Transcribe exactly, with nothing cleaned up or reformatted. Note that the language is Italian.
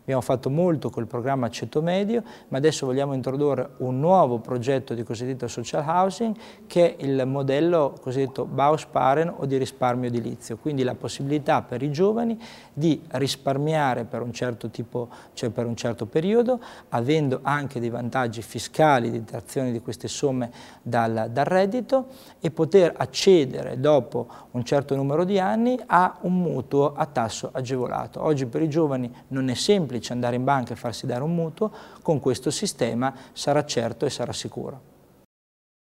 abbiamo fatto molto col programma Ceto Medio, ma adesso vogliamo introdurre un nuovo progetto di cosiddetto social housing, che è il modello cosiddetto Bausparen o di risparmio edilizio, quindi la possibilità per i giovani di risparmiare per un certo tipo, cioè per un certo periodo, avendo anche dei vantaggi fiscali di detrazione di queste somme dal, dal reddito, e poter accedere dopo un certo numero di anni a un mutuo a tasso agevolato. Oggi per i giovani non è semplice andare in banca e farsi dare un mutuo, con questo sistema sarà certo e sarà sicuro.